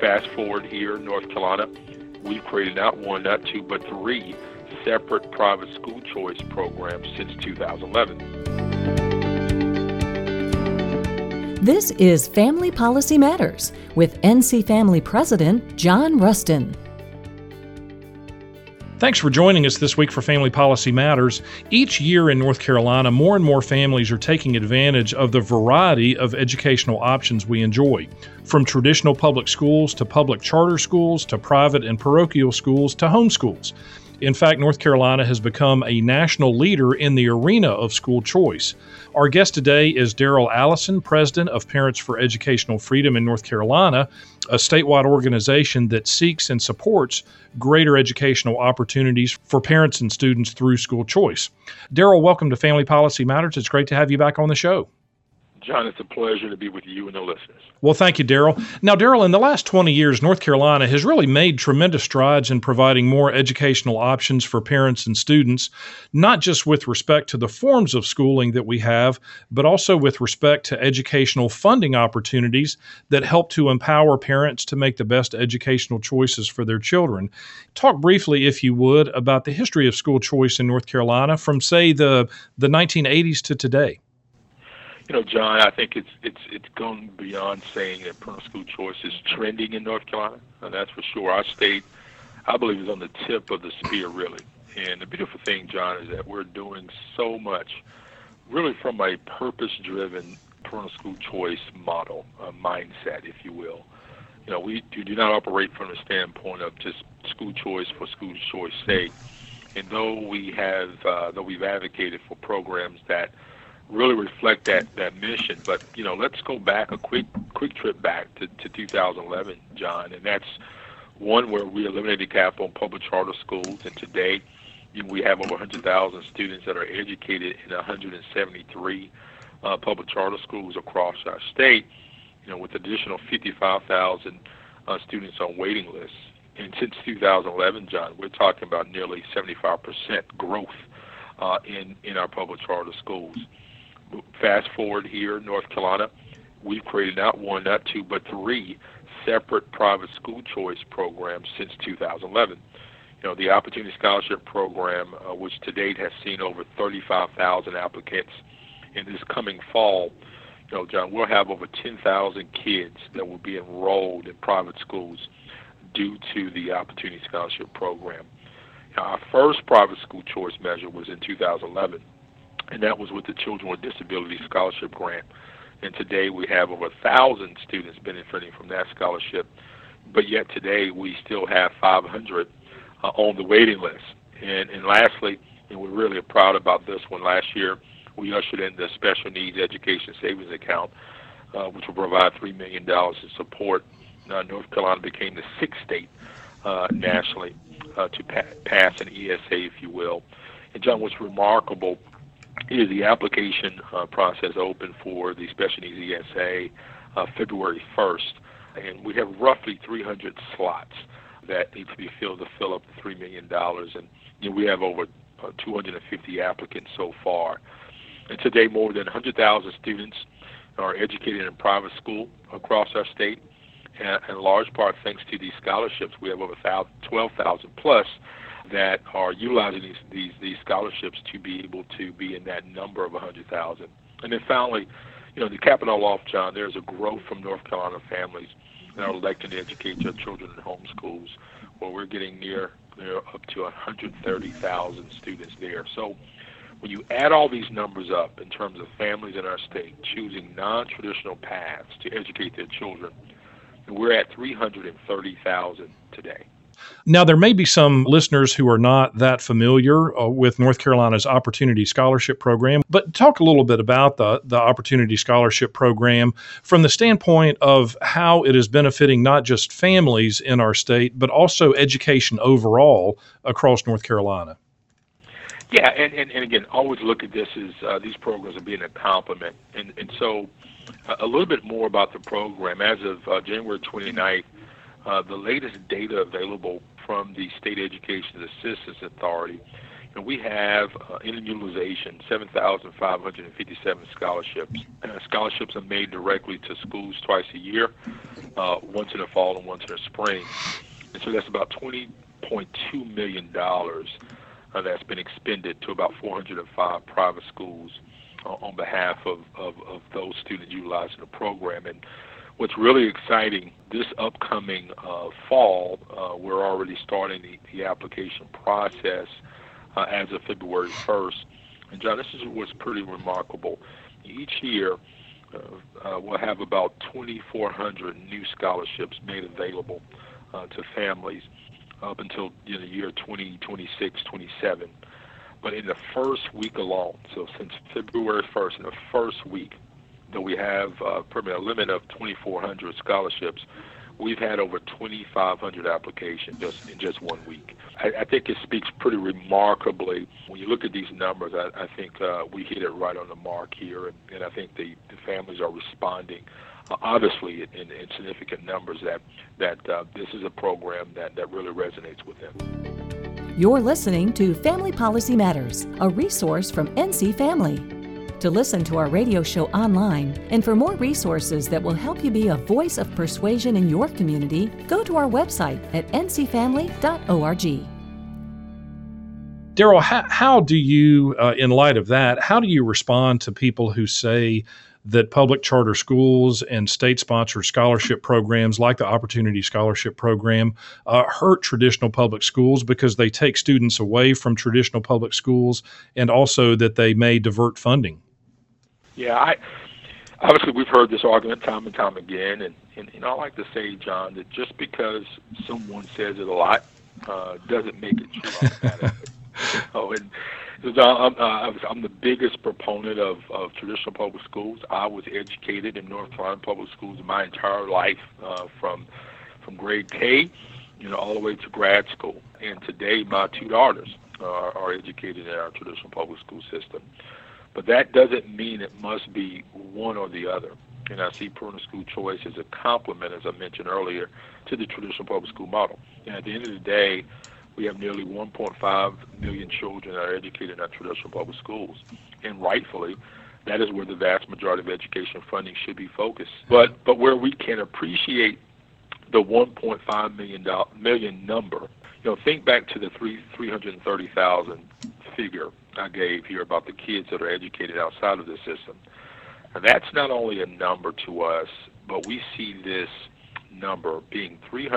Fast forward here in North Carolina, we've created not one, not two, but three separate private school choice programs since 2011. This is Family Policy Matters with NC Family President John Rustin. Thanks for joining us this week for Family Policy Matters. Each year in North Carolina, more and more families are taking advantage of the variety of educational options we enjoy, from traditional public schools to public charter schools to private and parochial schools to homeschools. In fact, North Carolina has become a national leader in the arena of school choice. Our guest today is Daryl Allison, president of Parents for Educational Freedom in North Carolina, a statewide organization that seeks and supports greater educational opportunities for parents and students through school choice. Daryl, welcome to Family Policy Matters. It's great to have you back on the show. John, it's a pleasure to be with you and the listeners. Well, thank you, Daryl. Now, Daryl, in the last 20 years, North Carolina has really made tremendous strides in providing more educational options for parents and students, not just with respect to the forms of schooling that we have, but also with respect to educational funding opportunities that help to empower parents to make the best educational choices for their children. Talk briefly, if you would, about the history of school choice in North Carolina from, say, the 1980s to today. You know, John, I think it's gone beyond saying that parental school choice is trending in North Carolina, and that's for sure. Our state, I believe, is on the tip of the spear, really. And the beautiful thing, John, is that we're doing so much, really from a purpose-driven parental school choice model, a mindset, if you will. You know, we do not operate from the standpoint of just school choice for school choice sake. And though we've advocated for programs that really reflect that mission. But, you know, let's go back a quick trip back to 2011, John, and that's one where we eliminated cap on public charter schools, and today we have over 100,000 students that are educated in 173 public charter schools across our state, you know, with additional 55,000 students on waiting lists. And since 2011, John, we're talking about nearly 75% growth in our public charter schools. Fast forward here in North Carolina, we've created not one, not two, but three separate private school choice programs since 2011. You know, the Opportunity Scholarship Program, which to date has seen over 35,000 applicants. In this coming fall, you know, John, we'll have over 10,000 kids that will be enrolled in private schools due to the Opportunity Scholarship Program. Now, our first private school choice measure was in 2011. And that was with the Children with Disabilities Scholarship Grant. And today we have over 1,000 students benefiting from that scholarship. But yet today we still have 500 on the waiting list. And lastly, and we're really proud about this one, last year we ushered in the Special Needs Education Savings Account, which will provide $3 million in support. North Carolina became the sixth state nationally to pass an ESA, if you will. And John, what's remarkable is the application process open for the Special Needs ESA February 1st, and we have roughly 300 slots that need to be filled to fill up the $3 million, and you know, we have over 250 applicants so far. And today, more than 100,000 students are educated in private school across our state, and in large part thanks to these scholarships, we have over 12,000 plus that are utilizing these scholarships to be able to be in that number of 100,000. And then finally, you know, the capping all off, John, there's a growth from North Carolina families that are electing to educate their children in homeschools, where we're getting near up to 130,000 students there. So when you add all these numbers up in terms of families in our state choosing non-traditional paths to educate their children, we're at 330,000 today. Now, there may be some listeners who are not that familiar with North Carolina's Opportunity Scholarship Program, but talk a little bit about the Opportunity Scholarship Program from the standpoint of how it is benefiting not just families in our state, but also education overall across North Carolina. Yeah, and again, always look at this as these programs are being a complement. And so a little bit more about the program. As of January 29th, the latest data available from the State Education Assistance Authority, And we have, in utilization, 7,557 scholarships. Scholarships are made directly to schools twice a year, once in the fall and once in the spring. And so that's about $20.2 million that's been expended to about 405 private schools on behalf of those students utilizing the program. And what's really exciting, this upcoming fall, we're already starting the application process as of February 1st. And John, this is what's pretty remarkable. Each year, we'll have about 2,400 new scholarships made available to families up until the year 2026, 27. But in the first week alone, so since February 1st, in the first week, though we have probably a limit of 2,400 scholarships, we've had over 2,500 applications in just 1 week. I think it speaks pretty remarkably. When you look at these numbers, I think we hit it right on the mark here, and I think the families are responding, obviously, in significant numbers that this is a program that really resonates with them. You're listening to Family Policy Matters, a resource from NC Family. To listen to our radio show online and for more resources that will help you be a voice of persuasion in your community, go to our website at ncfamily.org. Daryl, how do you, in light of that, how do you respond to people who say that public charter schools and state-sponsored scholarship programs like the Opportunity Scholarship Program hurt traditional public schools because they take students away from traditional public schools, and also that they may divert funding? Yeah, obviously we've heard this argument time and time again, and I like to say, John, that just because someone says it a lot doesn't make it true automatically. And John, I'm the biggest proponent of traditional public schools. I was educated in North Carolina public schools my entire life, from grade K, all the way to grad school. And today, my two daughters are educated in our traditional public school system. But that doesn't mean it must be one or the other. And I see parental school choice as a complement, as I mentioned earlier, to the traditional public school model. And at the end of the day, we have nearly 1.5 million children that are educated in our traditional public schools. And rightfully, that is where the vast majority of education funding should be focused. But where we can appreciate the 1.5 million number, think back to the 330,000 figure I gave here about the kids that are educated outside of the system. And that's not only a number to us, but we see this number being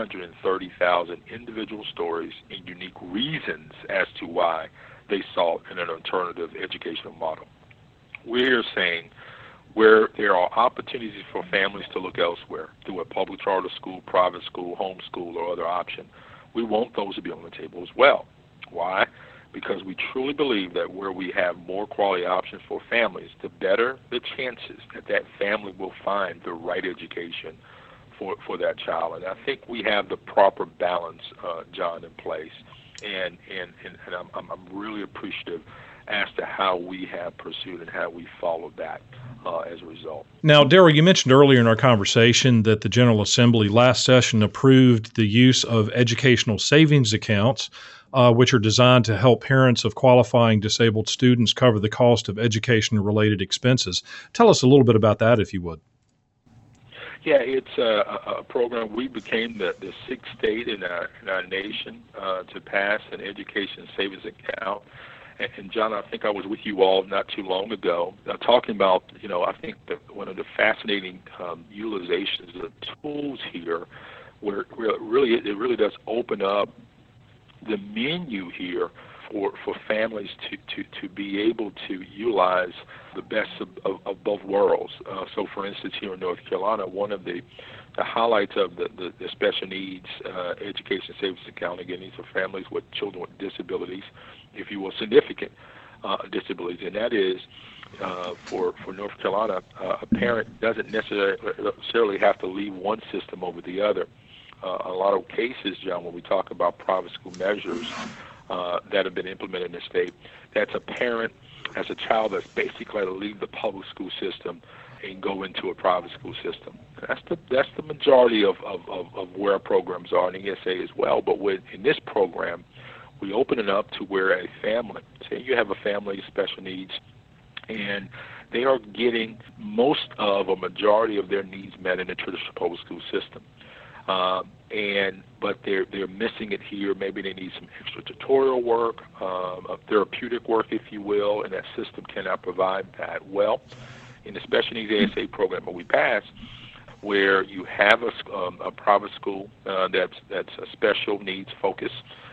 330,000 individual stories and unique reasons as to why they sought an alternative educational model. We're saying where there are opportunities for families to look elsewhere through a public charter school, private school, homeschool, or other option, we want those to be on the table as well. Why? Because we truly believe that where we have more quality options for families, the better the chances that family will find the right education for that child. And I think we have the proper balance, John, in place. And I'm really appreciative as to how we have pursued and how we followed that as a result. Now, Daryl, you mentioned earlier in our conversation that the General Assembly last session approved the use of educational savings accounts, which are designed to help parents of qualifying disabled students cover the cost of education-related expenses. Tell us a little bit about that, if you would. Yeah, it's a program. We became the sixth state in our nation to pass an education savings account. And John, I think I was with you all not too long ago talking about, I think one of the fascinating utilizations of the tools here, where it really does open up the menu here for families to be able to utilize the best of both worlds. So, for instance, here in North Carolina, one of the highlights of the special needs education savings account, again, these are families with children with disabilities, if you will, significant disabilities, and that is for North Carolina, a parent doesn't necessarily have to leave one system over the other. A lot of cases, John, when we talk about private school measures that have been implemented in the state, that's a parent as a child that's basically to leave the public school system and go into a private school system. That's the majority of where our programs are in ESA as well. But in this program, we open it up to where a family, say you have a family of special needs, and they are getting most of a majority of their needs met in the traditional public school system. But they're missing it here. Maybe they need some extra tutorial work, therapeutic work, if you will, and that system cannot provide that. Well, in the special needs ASA program that we passed, where you have a private school that's a special needs focus,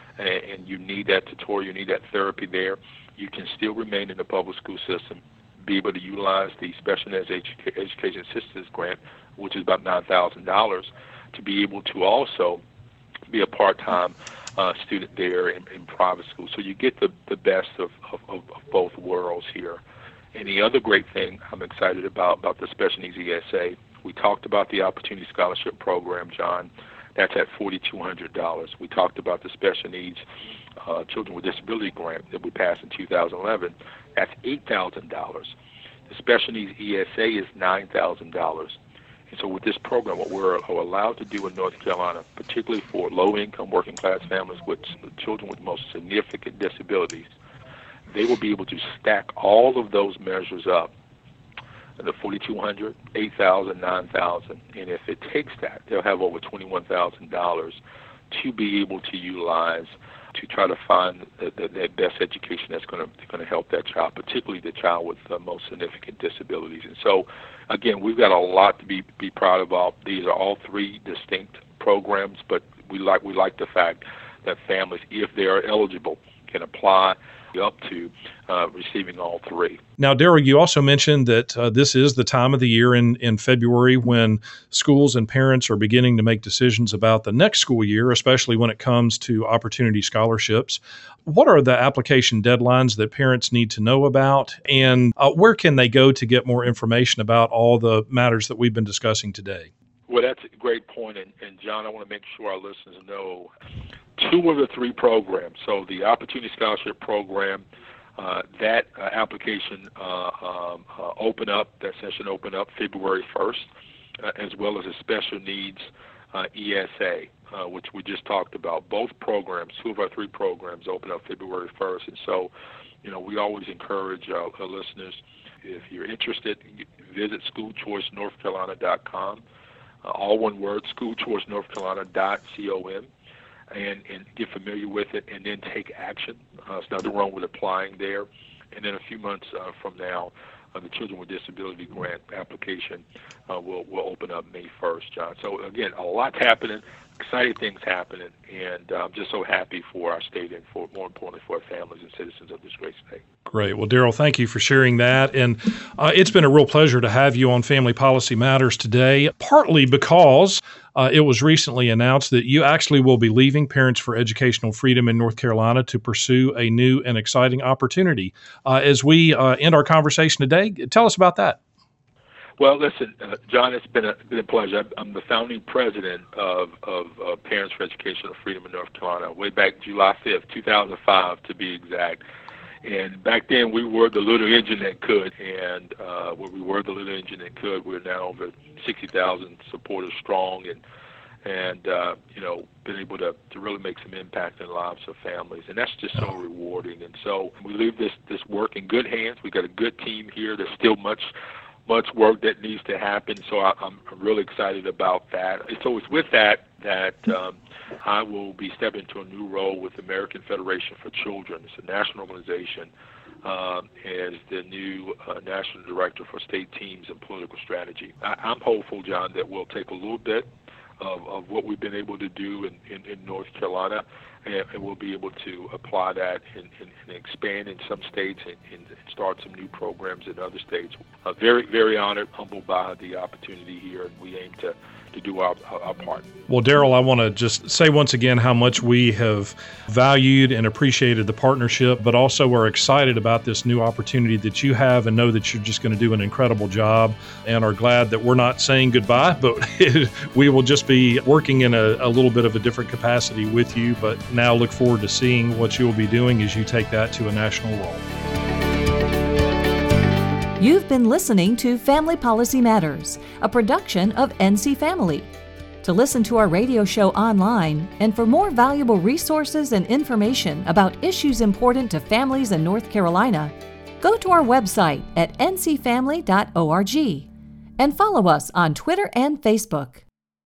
and you need that tutorial, you need that therapy there, you can still remain in the public school system, be able to utilize the Special Needs Education Assistance Grant, which is about $9,000, to be able to also be a part-time student there in private school. So you get the best of both worlds here. And the other great thing I'm excited about the Special Needs ESA, we talked about the Opportunity Scholarship Program, John. That's at $4,200. We talked about the Special Needs Children with Disability Grant that we passed in 2011. That's $8,000. The Special Needs ESA is $9,000. And so with this program, what we're allowed to do in North Carolina, particularly for low-income working-class families with children with most significant disabilities, they will be able to stack all of those measures up, the $4,200, $8,000, $9,000, and if it takes that, they'll have over $21,000 to be able to utilize to try to find the best education that's going to help that child, particularly the child with the most significant disabilities. And so, again, we've got a lot to be proud about. These are all three distinct programs, but we like the fact that families, if they are eligible, can apply up to receiving all three. Now, Daryl, you also mentioned that this is the time of the year in February when schools and parents are beginning to make decisions about the next school year, especially when it comes to opportunity scholarships. What are the application deadlines that parents need to know about, and where can they go to get more information about all the matters that we've been discussing today? Well, that's a great point, and John, I want to make sure our listeners know two of the three programs. So the Opportunity Scholarship Program, that application that session opened up February 1st, as well as a Special Needs ESA, which we just talked about. Both programs, two of our three programs, open up February 1st. And so, we always encourage our listeners, if you're interested, visit schoolchoicenorthcarolina.com. All one word, schoolchoicenorthcarolina.com, and get familiar with it, and then take action. There's nothing wrong with applying there. And then a few months from now, the Children with Disability Grant application will open up May 1st, John. So, again, a lot's happening, exciting things happening, and I'm just so happy for our state and, more importantly, for our families and citizens of this great state. Great. Well, Daryl, thank you for sharing that. And it's been a real pleasure to have you on Family Policy Matters today, partly because it was recently announced that you actually will be leaving Parents for Educational Freedom in North Carolina to pursue a new and exciting opportunity. As we end our conversation today, tell us about that. Well, listen, John, it's been a pleasure. I'm the founding president of Parents for Educational Freedom in North Carolina, way back July 5th, 2005 to be exact. And back then, we were the little engine that could, and when we were the little engine that could, we're now over 60,000 supporters strong, and been able to really make some impact in the lives of families, and that's just so rewarding. And so we leave this work in good hands. We've got a good team here. There's still much work that needs to happen, so I'm really excited about that. So it's with that I will be stepping into a new role with the American Federation for Children. It's a national organization, as the new National Director for State Teams and Political Strategy. I'm hopeful, John, that we'll take a little bit of what we've been able to do in North Carolina, and we'll be able to apply that and expand in some states and start some new programs in other states. Very, very honored, humbled by the opportunity here, and we aim to do our part. Well, Daryl, I want to just say once again how much we have valued and appreciated the partnership, but also are excited about this new opportunity that you have, and know that you're just going to do an incredible job, and are glad that we're not saying goodbye, but we will just be working in a little bit of a different capacity with you, but now look forward to seeing what you will be doing as you take that to a national role. You've been listening to Family Policy Matters, a production of NC Family. To listen to our radio show online and for more valuable resources and information about issues important to families in North Carolina, go to our website at ncfamily.org and follow us on Twitter and Facebook.